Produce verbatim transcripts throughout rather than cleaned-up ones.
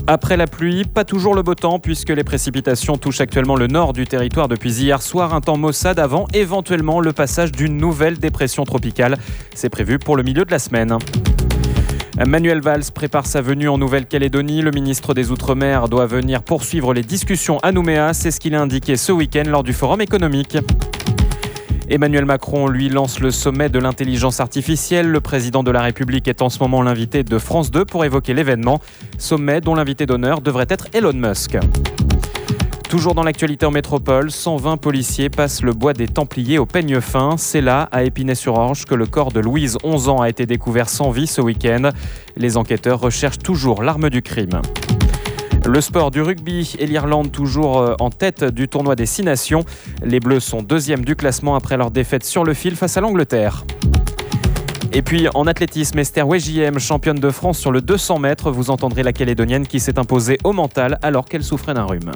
Après la pluie, pas toujours le beau temps puisque les précipitations touchent actuellement le nord du territoire depuis hier soir. Un temps maussade avant éventuellement le passage d'une nouvelle dépression tropicale. C'est prévu pour le milieu de la semaine. Manuel Valls prépare sa venue en Nouvelle-Calédonie. Le ministre des Outre-mer doit venir poursuivre les discussions à Nouméa. C'est ce qu'il a indiqué ce week-end lors du Forum économique. Emmanuel Macron, lui, lance le sommet de l'intelligence artificielle. Le président de la République est en ce moment l'invité de France deux pour évoquer l'événement. Sommet dont l'invité d'honneur devrait être Elon Musk. Toujours dans l'actualité en métropole, cent vingt policiers passent le bois des Templiers au peigne fin. C'est là, à Épinay-sur-Orge, que le corps de Louise, onze ans, a été découvert sans vie ce week-end. Les enquêteurs recherchent toujours l'arme du crime. Le sport du rugby et l'Irlande toujours en tête du tournoi des Six Nations. Les Bleus sont deuxièmes du classement après leur défaite sur le fil face à l'Angleterre. Et puis en athlétisme, Esther Wejiem, championne de France sur le deux cents mètres. Vous entendrez la Calédonienne qui s'est imposée au mental alors qu'elle souffrait d'un rhume.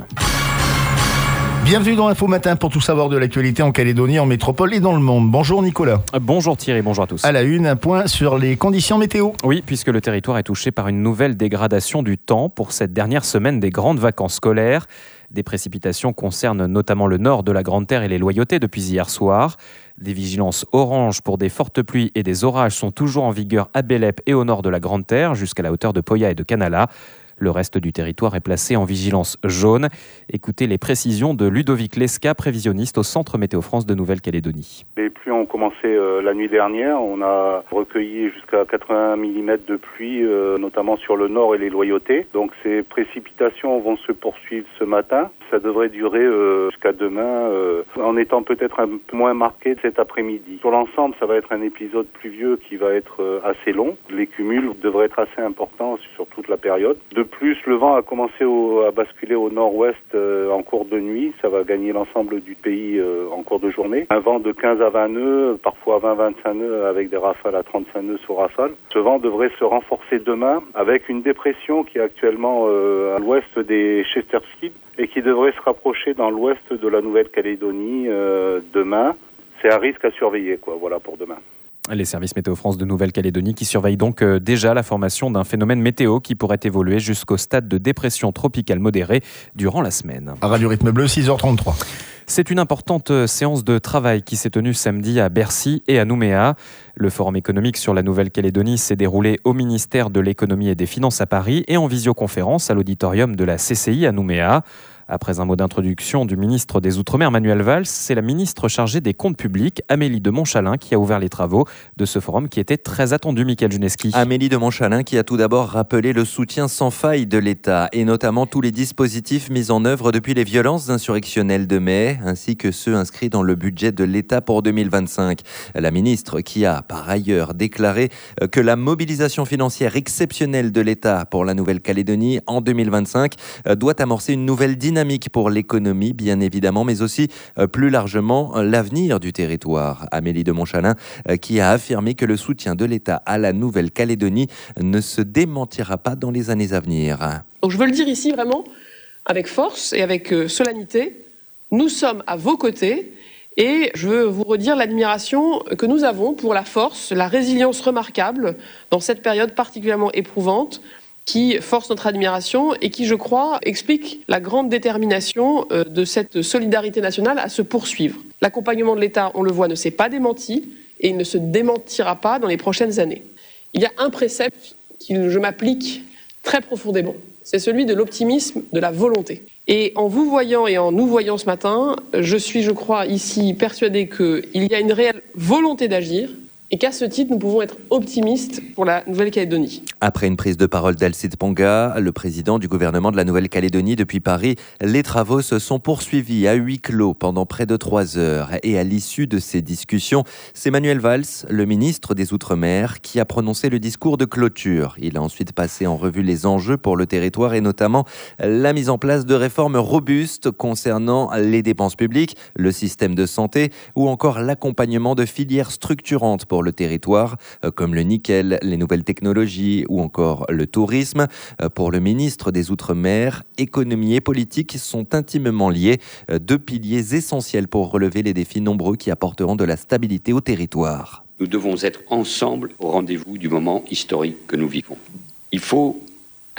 Bienvenue dans Info Matin pour tout savoir de l'actualité en Calédonie, en métropole et dans le monde. Bonjour Nicolas. Bonjour Thierry, bonjour à tous. À la une, un point sur les conditions météo. Oui, puisque le territoire est touché par une nouvelle dégradation du temps pour cette dernière semaine des grandes vacances scolaires. Des précipitations concernent notamment le nord de la Grande Terre et les Loyautés depuis hier soir. Des vigilances oranges pour des fortes pluies et des orages sont toujours en vigueur à Bélep et au nord de la Grande Terre, jusqu'à la hauteur de Poya et de Canala. Le reste du territoire est placé en vigilance jaune. Écoutez les précisions de Ludovic Lesca, prévisionniste au Centre Météo France de Nouvelle-Calédonie. Les pluies ont commencé euh, la nuit dernière. On a recueilli jusqu'à quatre-vingts millimètres de pluie, euh, notamment sur le nord et les Loyautés. Donc ces précipitations vont se poursuivre ce matin. Ça devrait durer euh, jusqu'à demain, euh, en étant peut-être un peu moins marqué cet après-midi. Sur l'ensemble, ça va être un épisode pluvieux qui va être euh, assez long. Les cumuls devraient être assez importants sur toute la période. De plus, le vent a commencé au, à basculer au nord-ouest euh, en cours de nuit. Ça va gagner l'ensemble du pays euh, en cours de journée. Un vent de quinze à vingt nœuds, parfois vingt à vingt-cinq nœuds avec des rafales à trente-cinq nœuds sur rafale. Ce vent devrait se renforcer demain avec une dépression qui est actuellement euh, à l'ouest des Chesterfield et qui devrait se rapprocher dans l'ouest de la Nouvelle-Calédonie euh, demain. C'est un risque à surveiller, quoi. Voilà pour demain. Les services Météo France de Nouvelle-Calédonie qui surveillent donc euh, déjà la formation d'un phénomène météo qui pourrait évoluer jusqu'au stade de dépression tropicale modérée durant la semaine. À Radio Rythme Bleu, six heures trente-trois. C'est une importante séance de travail qui s'est tenue samedi à Bercy et à Nouméa. Le forum économique sur la Nouvelle-Calédonie s'est déroulé au ministère de l'Économie et des Finances à Paris et en visioconférence à l'auditorium de la C C I à Nouméa. Après un mot d'introduction du ministre des Outre-mer, Manuel Valls, c'est la ministre chargée des comptes publics, Amélie de Montchalin, qui a ouvert les travaux de ce forum qui était très attendu, Mickaël Juneski. Amélie de Montchalin qui a tout d'abord rappelé le soutien sans faille de l'État et notamment tous les dispositifs mis en œuvre depuis les violences insurrectionnelles de mai, ainsi que ceux inscrits dans le budget de l'État pour deux mille vingt-cinq. La ministre qui a par ailleurs déclaré que la mobilisation financière exceptionnelle de l'État pour la Nouvelle-Calédonie en deux mille vingt-cinq doit amorcer une nouvelle dynamique pour l'économie, bien évidemment, mais aussi euh, plus largement euh, l'avenir du territoire. Amélie de Montchalin euh, qui a affirmé que le soutien de l'État à la Nouvelle-Calédonie ne se démentira pas dans les années à venir. Donc je veux le dire ici vraiment avec force et avec euh, solennité, nous sommes à vos côtés et je veux vous redire l'admiration que nous avons pour la force, la résilience remarquable dans cette période particulièrement éprouvante qui force notre admiration et qui, je crois, explique la grande détermination de cette solidarité nationale à se poursuivre. L'accompagnement de l'État, on le voit, ne s'est pas démenti et il ne se démentira pas dans les prochaines années. Il y a un précepte que je m'applique très profondément, c'est celui de l'optimisme, de la volonté. Et en vous voyant et en nous voyant ce matin, je suis, je crois, ici persuadée qu'il y a une réelle volonté d'agir, et qu'à ce titre, nous pouvons être optimistes pour la Nouvelle-Calédonie. Après une prise de parole d'Alcide Ponga, le président du gouvernement de la Nouvelle-Calédonie depuis Paris, les travaux se sont poursuivis à huis clos pendant près de trois heures. Et à l'issue de ces discussions, c'est Manuel Valls, le ministre des Outre-mer, qui a prononcé le discours de clôture. Il a ensuite passé en revue les enjeux pour le territoire et notamment la mise en place de réformes robustes concernant les dépenses publiques, le système de santé ou encore l'accompagnement de filières structurantes pour le territoire, comme le nickel, les nouvelles technologies ou encore le tourisme. Pour le ministre des Outre-mer, économie et politique sont intimement liés, deux piliers essentiels pour relever les défis nombreux qui apporteront de la stabilité au territoire. Nous devons être ensemble au rendez-vous du moment historique que nous vivons. Il faut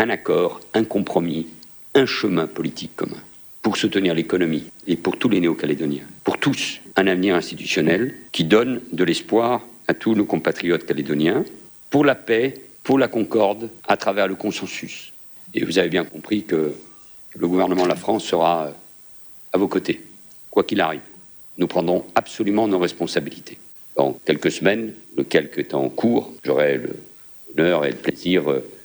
un accord, un compromis, un chemin politique commun pour soutenir l'économie et pour tous les Néo-Calédoniens, pour tous, un avenir institutionnel qui donne de l'espoir à tous nos compatriotes calédoniens, pour la paix, pour la concorde, à travers le consensus. Et vous avez bien compris que le gouvernement de la France sera à vos côtés, quoi qu'il arrive. Nous prendrons absolument nos responsabilités. Dans quelques semaines, le quelques temps en cours, j'aurai l'honneur et le plaisir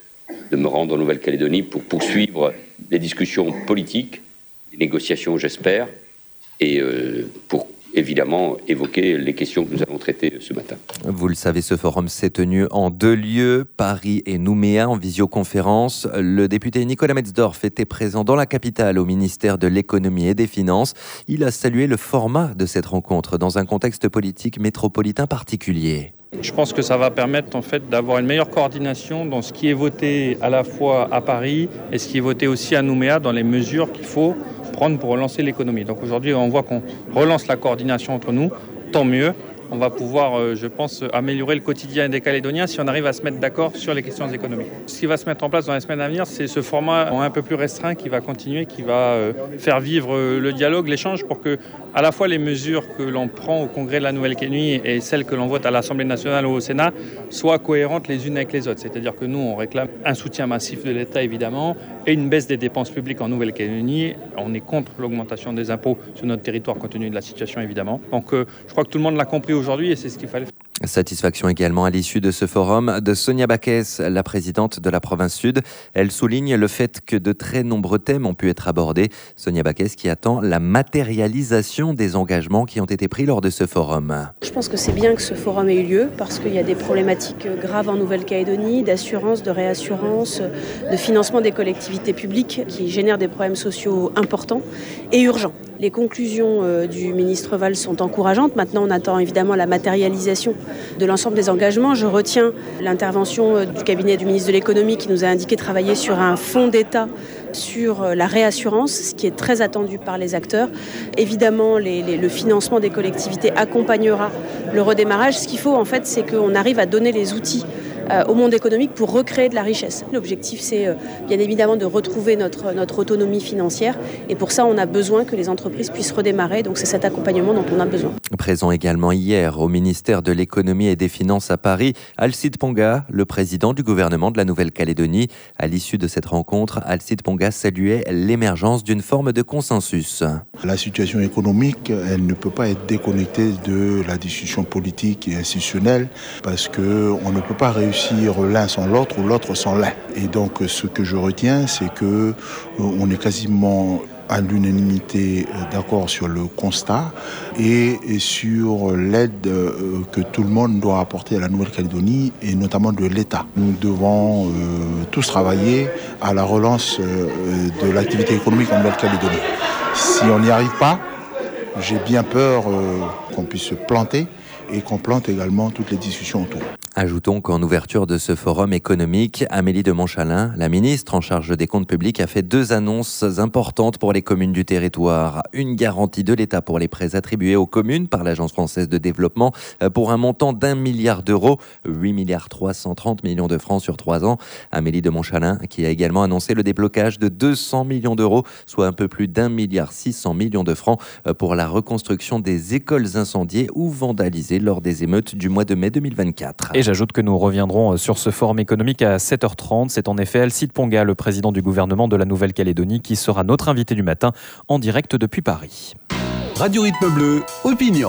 de me rendre en Nouvelle-Calédonie pour poursuivre les discussions politiques, les négociations, j'espère, et euh, pour évidemment évoquer les questions que nous avons traitées ce matin. Vous le savez, ce forum s'est tenu en deux lieux, Paris et Nouméa, en visioconférence. Le député Nicolas Metzdorf était présent dans la capitale au ministère de l'Économie et des Finances. Il a salué le format de cette rencontre dans un contexte politique métropolitain particulier. Je pense que ça va permettre en fait d'avoir une meilleure coordination dans ce qui est voté à la fois à Paris et ce qui est voté aussi à Nouméa dans les mesures qu'il faut prendre pour relancer l'économie. Donc aujourd'hui, on voit qu'on relance la coordination entre nous, tant mieux. On va pouvoir, je pense, améliorer le quotidien des Calédoniens si on arrive à se mettre d'accord sur les questions économiques. Ce qui va se mettre en place dans les semaines à venir, c'est ce format un peu plus restreint qui va continuer, qui va faire vivre le dialogue, l'échange, pour que à la fois les mesures que l'on prend au Congrès de la Nouvelle-Calédonie et celles que l'on vote à l'Assemblée nationale ou au Sénat soient cohérentes les unes avec les autres. C'est-à-dire que nous, on réclame un soutien massif de l'État, évidemment, et une baisse des dépenses publiques en Nouvelle-Calédonie. On est contre l'augmentation des impôts sur notre territoire compte tenu de la situation, évidemment. Donc euh, je crois que tout le monde l'a compris aujourd'hui et c'est ce qu'il fallait faire. Satisfaction également à l'issue de ce forum de Sonia Baquès, la présidente de la province Sud. Elle souligne le fait que de très nombreux thèmes ont pu être abordés. Sonia Baquès qui attend la matérialisation des engagements qui ont été pris lors de ce forum. Je pense que c'est bien que ce forum ait eu lieu parce qu'il y a des problématiques graves en Nouvelle-Calédonie, d'assurance, de réassurance, de financement des collectivités publiques qui génèrent des problèmes sociaux importants et urgents. Les conclusions euh, du ministre Valls sont encourageantes. Maintenant, on attend évidemment la matérialisation de l'ensemble des engagements. Je retiens l'intervention euh, du cabinet du ministre de l'Économie qui nous a indiqué travailler sur un fonds d'État sur euh, la réassurance, ce qui est très attendu par les acteurs. Évidemment, les, les, le financement des collectivités accompagnera le redémarrage. Ce qu'il faut, en fait, c'est qu'on arrive à donner les outils euh, au monde économique pour recréer de la richesse. L'objectif, c'est euh, bien évidemment de retrouver notre, notre autonomie financière. Et pour ça, on a besoin que les entreprises puissent redémarrer. Donc, c'est cet accompagnement dont on a besoin. Présent également hier au ministère de l'Économie et des Finances à Paris, Alcide Ponga, le président du gouvernement de la Nouvelle-Calédonie. À l'issue de cette rencontre, Alcide Ponga saluait l'émergence d'une forme de consensus. La situation économique, elle ne peut pas être déconnectée de la discussion politique et institutionnelle parce qu'on ne peut pas réussir l'un sans l'autre ou l'autre sans l'un. Et donc ce que je retiens, c'est que on est quasiment à l'unanimité d'accord sur le constat et sur l'aide que tout le monde doit apporter à la Nouvelle-Calédonie et notamment de l'État. Nous devons euh, tous travailler à la relance euh, de l'activité économique en Nouvelle-Calédonie. Si on n'y arrive pas, j'ai bien peur euh, qu'on puisse se planter et qu'on plante également toutes les discussions autour. Ajoutons qu'en ouverture de ce forum économique, Amélie de Montchalin, la ministre en charge des comptes publics, a fait deux annonces importantes pour les communes du territoire. Une garantie de l'État pour les prêts attribués aux communes par l'Agence française de développement pour un montant d'un milliard d'euros, huit milliards trois cent trente millions de francs sur trois ans. Amélie de Montchalin qui a également annoncé le déblocage de deux cents millions d'euros, soit un peu plus d'un milliard six cents millions de francs pour la reconstruction des écoles incendiées ou vandalisées lors des émeutes du mois de mai deux mille vingt-quatre. Et j'ajoute que nous reviendrons sur ce forum économique à sept heures trente. C'est en effet Alcide Ponga, le président du gouvernement de la Nouvelle-Calédonie, qui sera notre invité du matin en direct depuis Paris. Radio Rythme Bleu, opinion.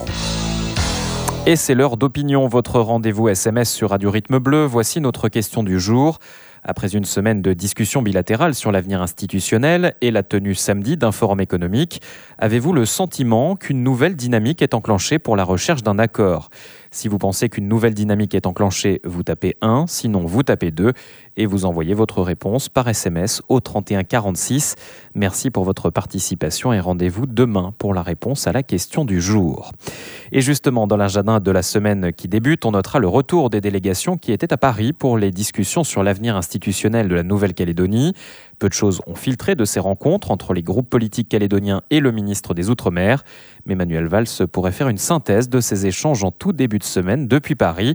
Et c'est l'heure d'opinion, votre rendez-vous S M S sur Radio Rythme Bleu. Voici notre question du jour. Après une semaine de discussions bilatérales sur l'avenir institutionnel et la tenue samedi d'un forum économique, avez-vous le sentiment qu'une nouvelle dynamique est enclenchée pour la recherche d'un accord ? Si vous pensez qu'une nouvelle dynamique est enclenchée, vous tapez un, sinon vous tapez deux et vous envoyez votre réponse par S M S au trente et un quarante-six. Merci pour votre participation et rendez-vous demain pour la réponse à la question du jour. Et justement, dans l'agenda de la semaine qui débute, on notera le retour des délégations qui étaient à Paris pour les discussions sur l'avenir institutionnel de la Nouvelle-Calédonie. Peu de choses ont filtré de ces rencontres entre les groupes politiques calédoniens et le ministre des Outre-mer. Mais Manuel Valls pourrait faire une synthèse de ces échanges en tout début de semaine depuis Paris.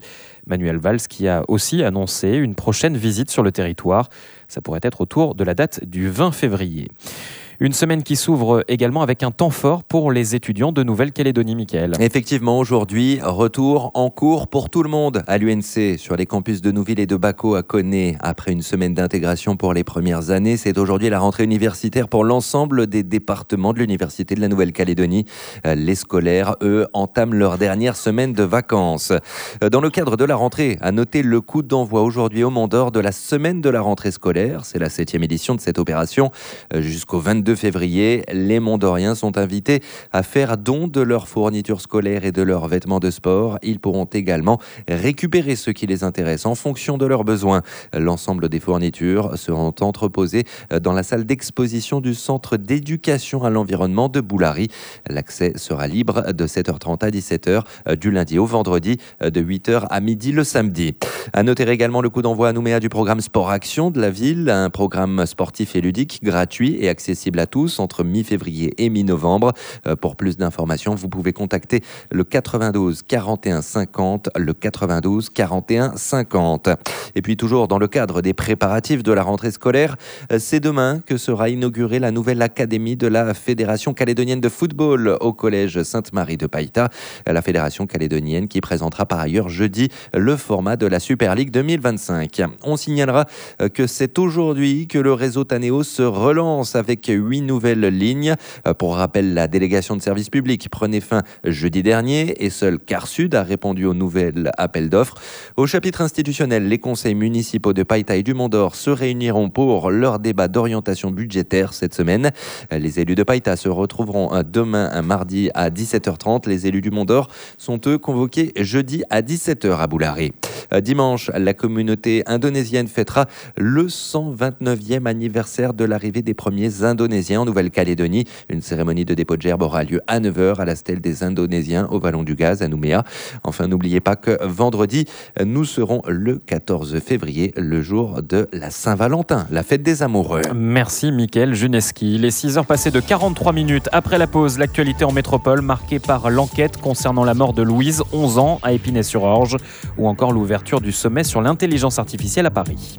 Manuel Valls qui a aussi annoncé une prochaine visite sur le territoire. Ça pourrait être autour de la date du vingt février. Une semaine qui s'ouvre également avec un temps fort pour les étudiants de Nouvelle-Calédonie, Mickaël. Effectivement, aujourd'hui, retour en cours pour tout le monde à l'U N C sur les campus de Nouville et de Baco à Koné. Après une semaine d'intégration pour les premières années, c'est aujourd'hui la rentrée universitaire pour l'ensemble des départements de l'Université de la Nouvelle-Calédonie. Les scolaires, eux, entament leur dernière semaine de vacances. Dans le cadre de la rentrée, à noter le coup d'envoi aujourd'hui au Mont d'Or de la semaine de la rentrée scolaire. C'est la septième édition de cette opération. Jusqu'au vingt-deux février, les Mondoriens sont invités à faire don de leurs fournitures scolaires et de leurs vêtements de sport. Ils pourront également récupérer ce qui les intéresse en fonction de leurs besoins. L'ensemble des fournitures seront entreposées dans la salle d'exposition du Centre d'éducation à l'environnement de Boulari. L'accès sera libre de sept heures trente à dix-sept heures du lundi au vendredi, de huit heures à midi le samedi. À noter également le coup d'envoi à Nouméa du programme Sport Action de la ville, un programme sportif et ludique gratuit et accessible à tous entre mi-février et mi-novembre. Pour plus d'informations, vous pouvez contacter le quatre-vingt-douze quarante et un cinquante, le quatre-vingt-douze quarante et un cinquante. Et puis toujours dans le cadre des préparatifs de la rentrée scolaire, c'est demain que sera inaugurée la nouvelle académie de la Fédération calédonienne de football au collège Sainte-Marie de Païta. La Fédération calédonienne qui présentera par ailleurs jeudi le format de la Super League deux mille vingt-cinq. On signalera que c'est aujourd'hui que le réseau Tanéo se relance avec huit nouvelles lignes. Pour rappel, la délégation de service public prenait fin jeudi dernier et seul Car Sud a répondu au nouvel appel d'offres. Au chapitre institutionnel, les conseils municipaux de Païta et du Mont d'Or se réuniront pour leur débat d'orientation budgétaire cette semaine. Les élus de Païta se retrouveront demain, un mardi à dix-sept heures trente. Les élus du Mont d'Or sont eux convoqués jeudi à dix-sept heures à Boulari. Dimanche, la communauté indonésienne fêtera le cent vingt-neuvième anniversaire de l'arrivée des premiers Indonésiens en Nouvelle-Calédonie. Une cérémonie de dépôt de gerbe aura lieu à neuf heures à la stèle des Indonésiens au Vallon du Gaz à Nouméa. Enfin, n'oubliez pas que vendredi, nous serons le quatorze février, le jour de la Saint-Valentin, la fête des amoureux. Merci Mickaël Juneski. Les six heures passées de quarante-trois minutes après la pause, l'actualité en métropole marquée par l'enquête concernant la mort de Louise, onze ans, à Épinay-sur-Orge, ou encore l'ouverture du sommet sur l'intelligence artificielle à Paris.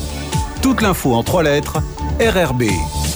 Toute l'info en trois lettres, R R B.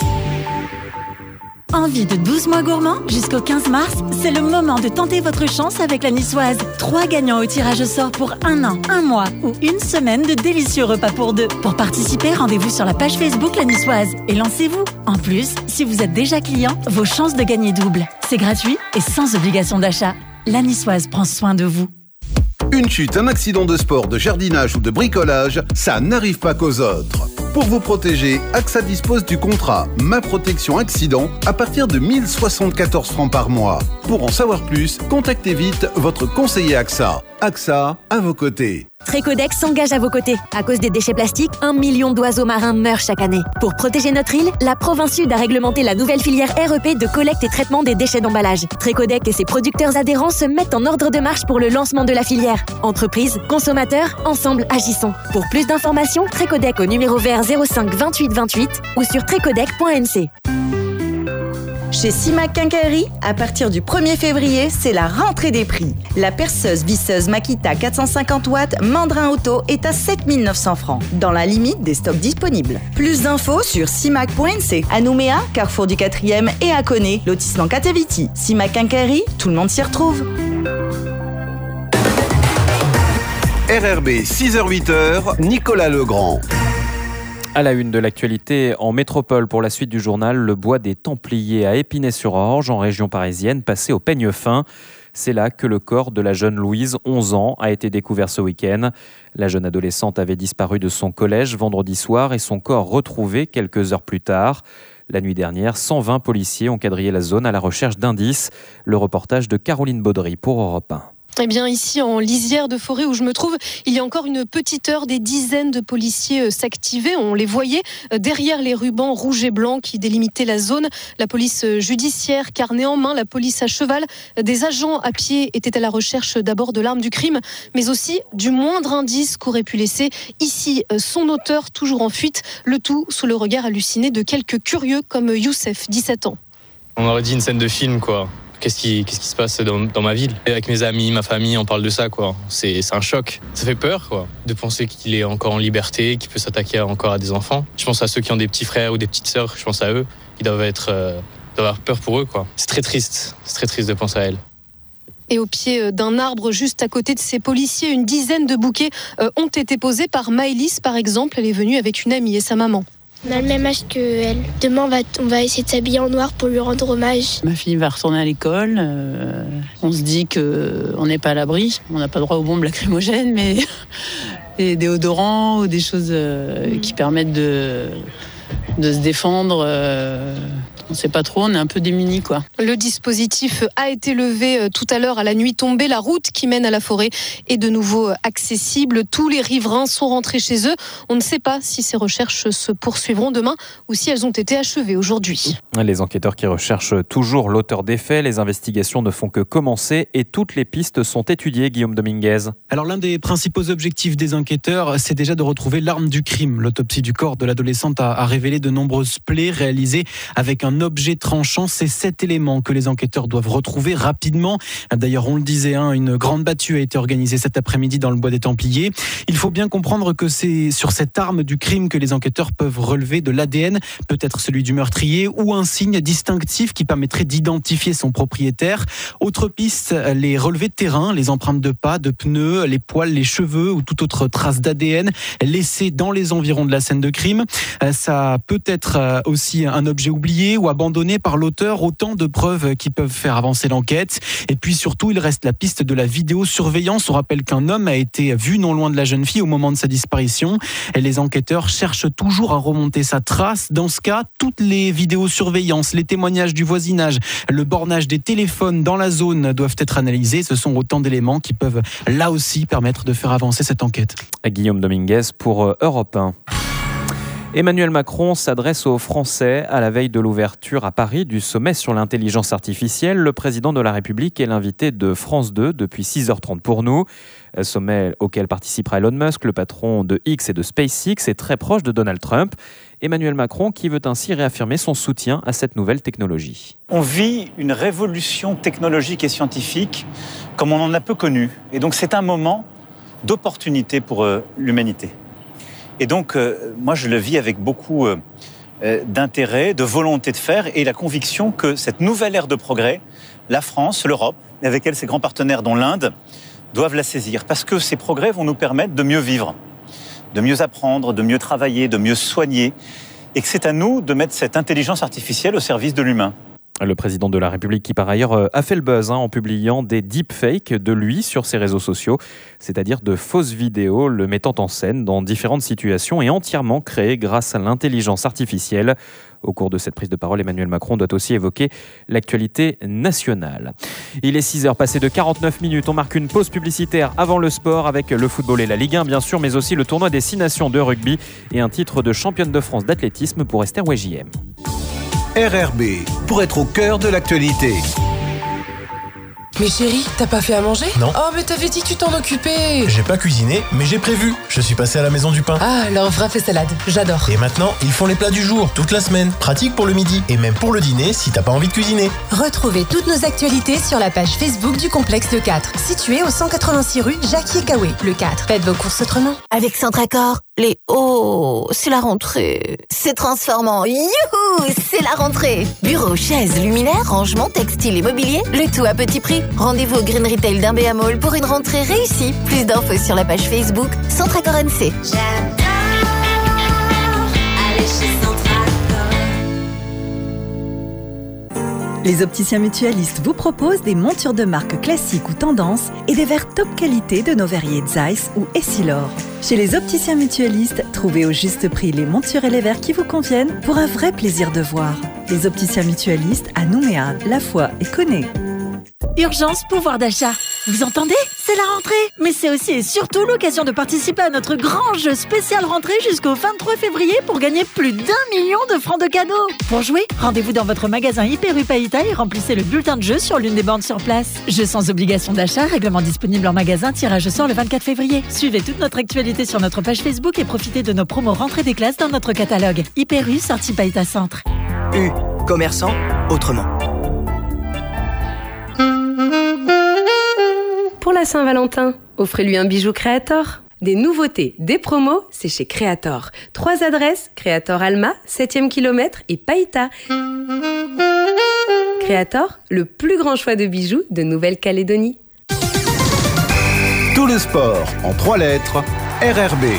Envie de douze mois gourmands? Jusqu'au quinze mars, c'est le moment de tenter votre chance avec la Niçoise. Trois gagnants au tirage au sort pour un an, un mois ou une semaine de délicieux repas pour deux. Pour participer, rendez-vous sur la page Facebook La Niçoise et lancez-vous. En plus, si vous êtes déjà client, vos chances de gagner doublent. C'est gratuit et sans obligation d'achat. La Niçoise prend soin de vous. Une chute, un accident de sport, de jardinage ou de bricolage, ça n'arrive pas qu'aux autres. Pour vous protéger, AXA dispose du contrat Ma Protection Accident à partir de mille soixante-quatorze francs par mois. Pour en savoir plus, contactez vite votre conseiller AXA. AXA, à vos côtés. Trécodex s'engage à vos côtés. À cause des déchets plastiques, un million d'oiseaux marins meurent chaque année. Pour protéger notre île, la Province Sud a réglementé la nouvelle filière R E P de collecte et traitement des déchets d'emballage. Trécodex et ses producteurs adhérents se mettent en ordre de marche pour le lancement de la filière. Entreprises, consommateurs, ensemble agissons. Pour plus d'informations, Trécodex au numéro vert zéro cinq vingt-huit vingt-huit ou sur trécodex point n c. Chez Simac Quincaillerie, à partir du premier février, c'est la rentrée des prix. La perceuse visseuse Makita quatre cent cinquante watts Mandrin Auto est à sept mille neuf cents francs, dans la limite des stocks disponibles. Plus d'infos sur simac point n c. À Nouméa, Carrefour du quatrième et à Koné, lotissement Kataviti. Simac Quincaillerie, tout le monde s'y retrouve. R R B, six heures huit heures, Nicolas Legrand. À la une de l'actualité en métropole pour la suite du journal, le bois des Templiers à Épinay-sur-Orge, en région parisienne, passé au peigne fin. C'est là que le corps de la jeune Louise, onze ans, a été découvert ce week-end. La jeune adolescente avait disparu de son collège vendredi soir et son corps retrouvé quelques heures plus tard. La nuit dernière, cent vingt policiers ont quadrillé la zone à la recherche d'indices. Le reportage de Caroline Baudry pour Europe un. Eh bien, ici, en lisière de forêt où je me trouve, il y a encore une petite heure, des dizaines de policiers s'activaient. On les voyait derrière les rubans rouges et blancs qui délimitaient la zone. La police judiciaire, carnet en main, la police à cheval. Des agents à pied étaient à la recherche d'abord de l'arme du crime, mais aussi du moindre indice qu'aurait pu laisser ici son auteur, toujours en fuite. Le tout sous le regard halluciné de quelques curieux comme Youssef, dix-sept ans. On aurait dit une scène de film, quoi. Qu'est-ce qui, qu'est-ce qui se passe dans, dans ma ville ? Et avec mes amis, ma famille, on parle de ça, quoi. C'est, c'est un choc. Ça fait peur, quoi, de penser qu'il est encore en liberté, qu'il peut s'attaquer encore à des enfants. Je pense à ceux qui ont des petits frères ou des petites sœurs, je pense à eux. Ils doivent être, euh, doivent avoir peur pour eux, quoi. C'est très triste. C'est très triste de penser à elle. Et au pied d'un arbre juste à côté de ces policiers, une dizaine de bouquets ont été posés par Maëlys, par exemple. Elle est venue avec une amie et sa maman. On a le même âge qu'elle. Demain, on va, on va essayer de s'habiller en noir pour lui rendre hommage. Ma fille va retourner à l'école. Euh, on se dit qu'on n'est pas à l'abri. On n'a pas droit aux bombes lacrymogènes, mais des déodorants ou des choses euh, qui permettent de, de se défendre. Euh, on ne sait pas trop, on est un peu démunis, quoi. Le dispositif a été levé tout à l'heure à la nuit tombée. La route qui mène à la forêt est de nouveau accessible. Tous les riverains sont rentrés chez eux. On ne sait pas si ces recherches se poursuivront demain ou si elles ont été achevées aujourd'hui. Les enquêteurs qui recherchent toujours l'auteur des faits. Les investigations ne font que commencer et toutes les pistes sont étudiées, Guillaume Dominguez. Alors l'un des principaux objectifs des enquêteurs, c'est déjà de retrouver l'arme du crime. L'autopsie du corps de l'adolescente a, a révélé de nombreuses plaies réalisées avec un objet tranchant. C'est cet élément que les enquêteurs doivent retrouver rapidement. D'ailleurs, on le disait, hein, une grande battue a été organisée cet après-midi dans le bois des Templiers. Il faut bien comprendre que c'est sur cette arme du crime que les enquêteurs peuvent relever de l'A D N, peut-être celui du meurtrier, ou un signe distinctif qui permettrait d'identifier son propriétaire. Autre piste, les relevés de terrain, les empreintes de pas, de pneus, les poils, les cheveux ou toute autre trace d'A D N laissée dans les environs de la scène de crime. Ça peut être aussi un objet oublié ou abandonné par l'auteur, autant de preuves qui peuvent faire avancer l'enquête. Et puis surtout, il reste la piste de la vidéosurveillance. On rappelle qu'un homme a été vu non loin de la jeune fille au moment de sa disparition. Et les enquêteurs cherchent toujours à remonter sa trace. Dans ce cas, toutes les vidéosurveillances, les témoignages du voisinage, le bornage des téléphones dans la zone doivent être analysés. Ce sont autant d'éléments qui peuvent là aussi permettre de faire avancer cette enquête. Guillaume Dominguez pour Europe un. Emmanuel Macron s'adresse aux Français à la veille de l'ouverture à Paris du sommet sur l'intelligence artificielle. Le président de la République est l'invité de France deux depuis six heures trente pour nous. Sommet auquel participera Elon Musk, le patron de X et de SpaceX, est très proche de Donald Trump. Emmanuel Macron qui veut ainsi réaffirmer son soutien à cette nouvelle technologie. On vit une révolution technologique et scientifique comme on en a peu connu. Et donc c'est un moment d'opportunité pour euh, l'humanité. Et donc, euh, moi, je le vis avec beaucoup euh, d'intérêt, de volonté de faire et la conviction que cette nouvelle ère de progrès, la France, l'Europe, et avec elle ses grands partenaires dont l'Inde, doivent la saisir. Parce que ces progrès vont nous permettre de mieux vivre, de mieux apprendre, de mieux travailler, de mieux soigner. Et que c'est à nous de mettre cette intelligence artificielle au service de l'humain. Le président de la République qui par ailleurs a fait le buzz hein, en publiant des deepfakes de lui sur ses réseaux sociaux, c'est-à-dire de fausses vidéos le mettant en scène dans différentes situations et entièrement créées grâce à l'intelligence artificielle. Au cours de cette prise de parole, Emmanuel Macron doit aussi évoquer l'actualité nationale. Il est six heures passées de quarante-neuf minutes. On marque une pause publicitaire avant le sport avec le football et la Ligue un bien sûr, mais aussi le tournoi des six nations de rugby et un titre de championne de France d'athlétisme pour Esther Ouejiem. R R B, pour être au cœur de l'actualité. Mais chérie, t'as pas fait à manger ? Non. Oh, mais t'avais dit que tu t'en occupais. J'ai pas cuisiné, mais j'ai prévu. Je suis passé à la maison du pain. Ah, alors wrap et salade, j'adore. Et maintenant, ils font les plats du jour, toute la semaine. Pratique pour le midi, et même pour le dîner si t'as pas envie de cuisiner. Retrouvez toutes nos actualités sur la page Facebook du Complexe de quatre, situé au cent quatre-vingt-six rue Jacques-Yekawé, le quatre. Faites vos courses autrement. Avec Centracor, les oh, c'est la rentrée. C'est transformant, youhou, c'est la rentrée. Bureaux, chaises, luminaires, rangements, textiles et mobilier, le tout à petit prix. Rendez-vous au Green Retail d'Imbéa Mall pour une rentrée réussie. Plus d'infos sur la page Facebook Centracor N C. J'adore aller chez Centracor. Les opticiens mutualistes vous proposent des montures de marque classiques ou tendance et des verres top qualité de nos verriers Zeiss ou Essilor. Chez les opticiens mutualistes, trouvez au juste prix les montures et les verres qui vous conviennent pour un vrai plaisir de voir. Les opticiens mutualistes à Nouméa, La Foix et Connay. Urgence pouvoir d'achat. Vous entendez ? C'est la rentrée. Mais c'est aussi et surtout l'occasion de participer à notre grand jeu spécial rentrée jusqu'au vingt-trois février pour gagner plus d'un million de francs de cadeaux. Pour jouer, rendez-vous dans votre magasin Hyper U Païta et remplissez le bulletin de jeu sur l'une des bornes sur place. Jeu sans obligation d'achat, règlement disponible en magasin, tirage au sort le vingt-quatre février. Suivez toute notre actualité sur notre page Facebook et profitez de nos promos rentrée des classes dans notre catalogue. Hyper U, sortie Païta Centre. U, commerçant, autrement. pour la Saint-Valentin? Offrez-lui un bijou Créator. Des nouveautés, des promos, c'est chez Créator. Trois adresses, Créator Alma, septième kilomètre et Païta. Créator, le plus grand choix de bijoux de Nouvelle-Calédonie. Tout le sport en trois lettres, R R B.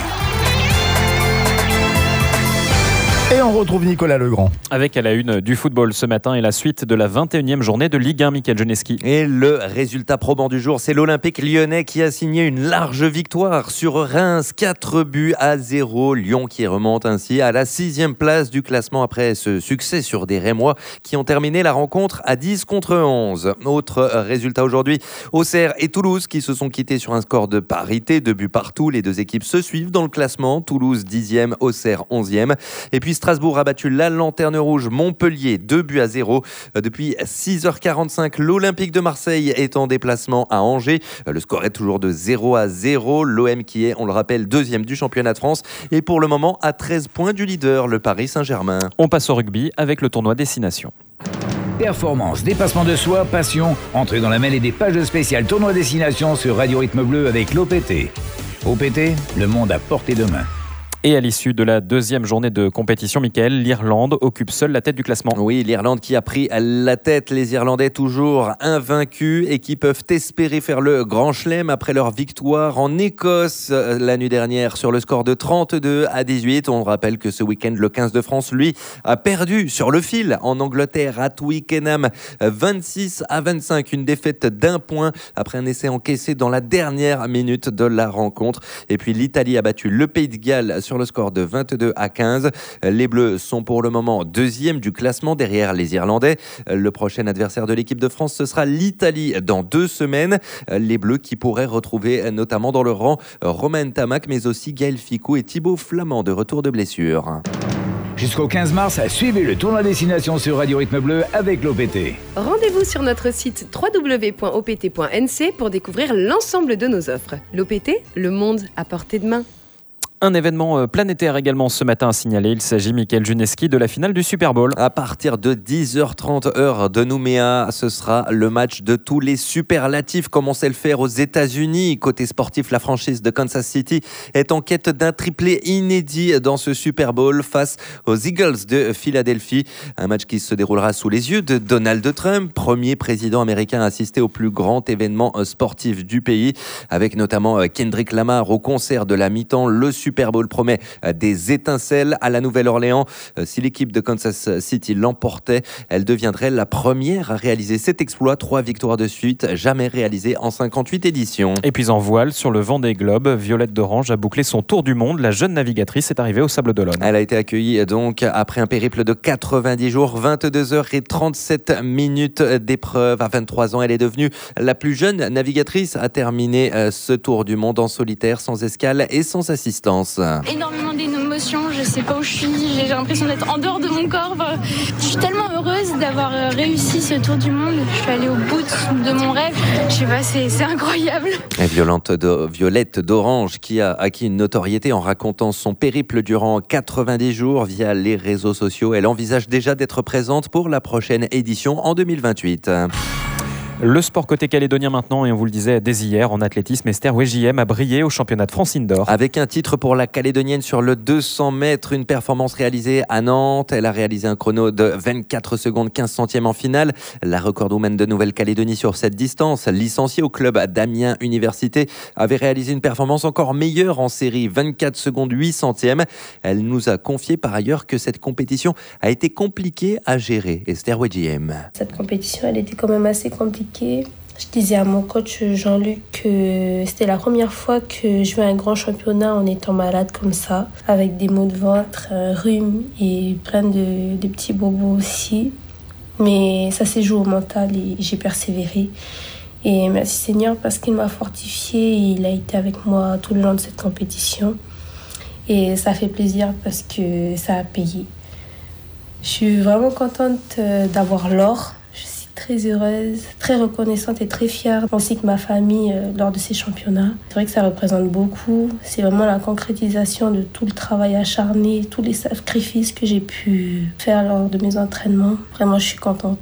Et on retrouve Nicolas Legrand. Avec à la une du football ce matin et la suite de la vingt et unième journée de Ligue un, Mickaël Geneski. Et le résultat probant du jour, c'est l'Olympique lyonnais qui a signé une large victoire sur Reims, quatre buts à zéro. Lyon qui remonte ainsi à la sixième place du classement après ce succès sur des Rémois qui ont terminé la rencontre à dix contre onze. Autre résultat aujourd'hui, Auxerre et Toulouse qui se sont quittés sur un score de parité, deux buts partout. Les deux équipes se suivent dans le classement. Toulouse dixième, Auxerre onzième. Et puis Strasbourg a battu la Lanterne Rouge Montpellier, deux buts à zéro. Depuis six heures quarante-cinq, l'Olympique de Marseille est en déplacement à Angers. Le score est toujours de zéro à zéro. L'O M qui est, on le rappelle, deuxième du championnat de France et pour le moment à treize points du leader, le Paris Saint-Germain. On passe au rugby avec le tournoi Destination. Performance, dépassement de soi, passion. Entrez dans la mêlée des pages spéciales Tournoi Destination sur Radio Rythme Bleu avec l'O P T. O P T, le monde à portée de main. Et à l'issue de la deuxième journée de compétition, Mickaël, l'Irlande occupe seule la tête du classement. Oui, l'Irlande qui a pris la tête. Les Irlandais toujours invaincus et qui peuvent espérer faire le grand chelem après leur victoire en Écosse la nuit dernière sur le score de trente-deux à dix-huit. On rappelle que ce week-end, le quinze de France, lui, a perdu sur le fil en Angleterre à Twickenham vingt-six à vingt-cinq. Une défaite d'un point après un essai encaissé dans la dernière minute de la rencontre. Et puis l'Italie a battu le Pays de Galles sur le score de vingt-deux à quinze. Les Bleus sont pour le moment deuxième du classement derrière les Irlandais. Le prochain adversaire de l'équipe de France, ce sera l'Italie dans deux semaines. Les Bleus qui pourraient retrouver notamment dans le rang Romain Tamac, mais aussi Gaël Ficou et Thibaut Flamand de retour de blessure. Jusqu'au quinze mars, suivez le tournoi Destination sur Radio Rythme Bleu avec l'O P T. Rendez-vous sur notre site w w w point o p t point n c pour découvrir l'ensemble de nos offres. L'O P T, le monde à portée de main. Un événement planétaire également ce matin à signaler. Il s'agit, Mickaël Geneski, de la finale du Super Bowl. À partir de dix heures trente heure de Nouméa, ce sera le match de tous les superlatifs, comme on sait le faire aux États-Unis. Côté sportif, la franchise de Kansas City est en quête d'un triplé inédit dans ce Super Bowl face aux Eagles de Philadelphie. Un match qui se déroulera sous les yeux de Donald Trump, premier président américain à assister au plus grand événement sportif du pays, avec notamment Kendrick Lamar au concert de la mi-temps. Le Super Bowl promet des étincelles à la Nouvelle-Orléans. Si l'équipe de Kansas City l'emportait, elle deviendrait la première à réaliser cet exploit. Trois victoires de suite, jamais réalisées en cinquante-huit éditions. Et puis en voile, sur le Vendée Globe, Violette d'Orange a bouclé son tour du monde. La jeune navigatrice est arrivée au Sables-d'Olonne. Elle a été accueillie donc après un périple de quatre-vingt-dix jours, vingt-deux heures et trente-sept minutes d'épreuve. À vingt-trois ans, elle est devenue la plus jeune navigatrice à terminer ce tour du monde en solitaire, sans escale et sans assistance. Énormément d'émotions, je sais pas où je suis, j'ai l'impression d'être en dehors de mon corps. Je suis tellement heureuse d'avoir réussi ce tour du monde. Je suis allée au bout de mon rêve. Je sais pas, c'est, c'est incroyable. Et Violette, de, Violette d'Orange qui a acquis une notoriété en racontant son périple durant quatre-vingt-dix jours via les réseaux sociaux. Elle envisage déjà d'être présente pour la prochaine édition en deux mille vingt-huit. Le sport côté calédonien maintenant, et on vous le disait dès hier, en athlétisme, Esther Wegiem a brillé au championnat de France indoor. Avec un titre pour la calédonienne sur le deux cents mètres, une performance réalisée à Nantes. Elle a réalisé un chrono de vingt-quatre secondes quinze centièmes en finale. La recordwoman de Nouvelle-Calédonie sur cette distance, licenciée au club d'Amiens Université, avait réalisé une performance encore meilleure en série, vingt-quatre secondes huit centièmes. Elle nous a confié par ailleurs que cette compétition a été compliquée à gérer. Esther Wegiem. Cette compétition, elle était quand même assez compliquée. Je disais à mon coach Jean-Luc que c'était la première fois que je jouais un grand championnat en étant malade comme ça, avec des maux de ventre, un rhume et plein de, de petits bobos aussi. Mais ça s'est joué au mental et j'ai persévéré. Et merci Seigneur parce qu'il m'a fortifié et il a été avec moi tout le long de cette compétition. Et ça fait plaisir parce que ça a payé. Je suis vraiment contente d'avoir l'or. Très heureuse, très reconnaissante et très fière, ainsi que ma famille euh, lors de ces championnats. C'est vrai que ça représente beaucoup. C'est vraiment la concrétisation de tout le travail acharné, tous les sacrifices que j'ai pu faire lors de mes entraînements. Vraiment, je suis contente.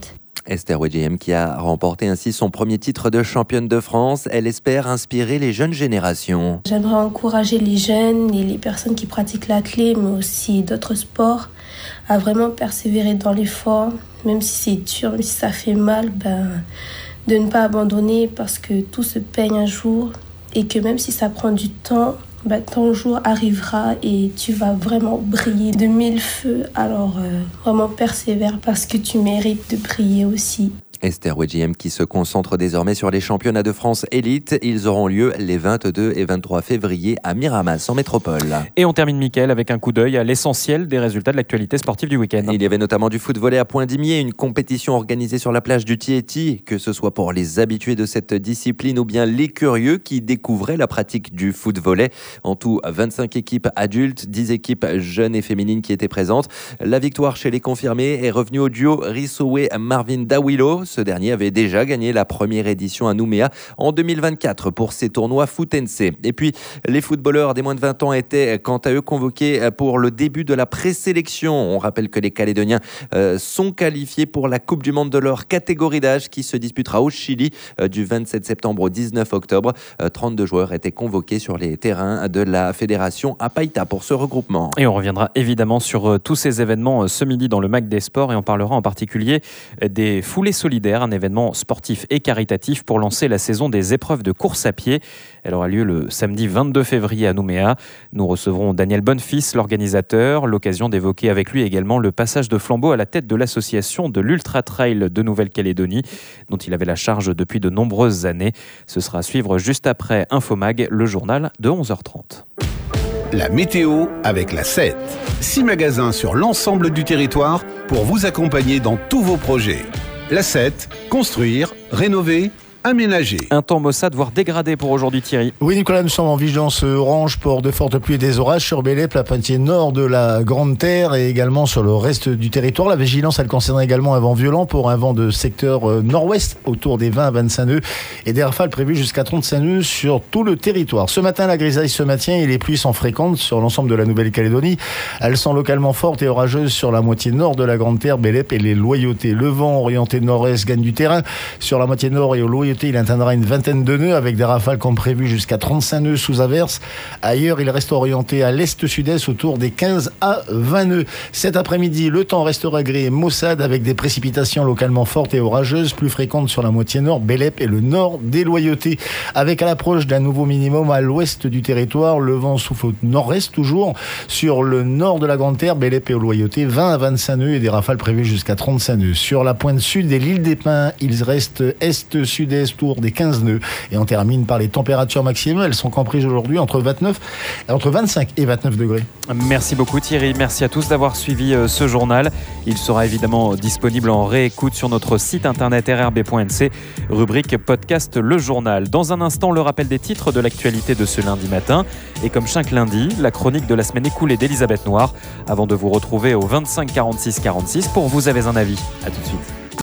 Esther Wedjem qui a remporté ainsi son premier titre de championne de France. Elle espère inspirer les jeunes générations. J'aimerais encourager les jeunes et les personnes qui pratiquent l'athlé, mais aussi d'autres sports, à vraiment persévérer dans l'effort, même si c'est dur, même si ça fait mal, ben, de ne pas abandonner parce que tout se paye un jour et que même si ça prend du temps, ben, ton jour arrivera et tu vas vraiment briller de mille feux. Alors euh, vraiment persévère parce que tu mérites de briller aussi. Esther Wedjem qui se concentre désormais sur les championnats de France élite. Ils auront lieu les vingt-deux et vingt-trois février à Miramas en métropole. Et on termine, Mickaël, avec un coup d'œil à l'essentiel des résultats de l'actualité sportive du week-end. Il y avait notamment du foot volley à Point-Dimier, une compétition organisée sur la plage du Tieti, que ce soit pour les habitués de cette discipline ou bien les curieux qui découvraient la pratique du foot volley. En tout, vingt-cinq équipes adultes, dix équipes jeunes et féminines qui étaient présentes. La victoire chez les confirmés est revenue au duo Rissowe-Marvin Dawilo. Ce dernier avait déjà gagné la première édition à Nouméa en deux mille vingt-quatre pour ses tournois Foot N C. Et puis, les footballeurs des moins de vingt ans étaient, quant à eux, convoqués pour le début de la présélection. On rappelle que les Calédoniens euh, sont qualifiés pour la Coupe du Monde de leur catégorie d'âge qui se disputera au Chili euh, du vingt-sept septembre au dix-neuf octobre. Euh, trente-deux joueurs étaient convoqués sur les terrains de la fédération à Païta pour ce regroupement. Et on reviendra évidemment sur euh, tous ces événements euh, ce midi dans le Mag des Sports et on parlera en particulier euh, des foulées solidaires, un événement sportif et caritatif pour lancer la saison des épreuves de course à pied. Elle aura lieu le samedi vingt-deux février à Nouméa. Nous recevrons Daniel Bonnefils, l'organisateur, l'occasion d'évoquer avec lui également le passage de flambeau à la tête de l'association de l'Ultra Trail de Nouvelle-Calédonie, dont il avait la charge depuis de nombreuses années. Ce sera à suivre juste après Infomag, le journal de onze heures trente. La météo avec la sept. Six magasins sur l'ensemble du territoire pour vous accompagner dans tous vos projets. La sept, construire, rénover, aménager. Un temps maussade, voire dégradé pour aujourd'hui, Thierry. Oui, Nicolas, nous sommes en vigilance orange pour de fortes pluies et des orages sur Bélep, la pointille nord de la Grande Terre et également sur le reste du territoire. La vigilance, elle concerne également un vent violent pour un vent de secteur nord-ouest autour des vingt à vingt-cinq nœuds et des rafales prévues jusqu'à trente-cinq nœuds sur tout le territoire. Ce matin, la grisaille se maintient et les pluies sont fréquentes sur l'ensemble de la Nouvelle-Calédonie. Elles sont localement fortes et orageuses sur la moitié nord de la Grande Terre, Bélep et les Loyautés. Le vent orienté nord-est gagne du terrain. Sur la moitié nord et aux Loyautés, il atteindra une vingtaine de nœuds avec des rafales comme prévu jusqu'à trente-cinq nœuds sous averse. Ailleurs, il reste orienté à l'est-sud-est autour des quinze à vingt nœuds. Cet après-midi, le temps restera gris et maussade avec des précipitations localement fortes et orageuses, plus fréquentes sur la moitié nord, Bélep et le nord des Loyautés. Avec à l'approche d'un nouveau minimum à l'ouest du territoire, le vent souffle au nord-est toujours. Sur le nord de la Grande Terre, Bélep et aux Loyautés, vingt à vingt-cinq nœuds et des rafales prévues jusqu'à trente-cinq nœuds. Sur la pointe sud de l'île des Pins, il reste est-sud-est autour des quinze nœuds. Et on termine par les températures maximales. Elles sont comprises aujourd'hui entre vingt-neuf, entre vingt-cinq et vingt-neuf degrés. Merci beaucoup Thierry. Merci à tous d'avoir suivi euh, ce journal. Il sera évidemment disponible en réécoute sur notre site internet r r b point n c, rubrique podcast Le Journal. Dans un instant, le rappel des titres de l'actualité de ce lundi matin. Et comme chaque lundi, la chronique de la semaine écoulée d'Elisabeth Noir. Avant de vous retrouver au vingt-cinq quarante-six quarante-six pour Vous avez un avis. À tout de suite.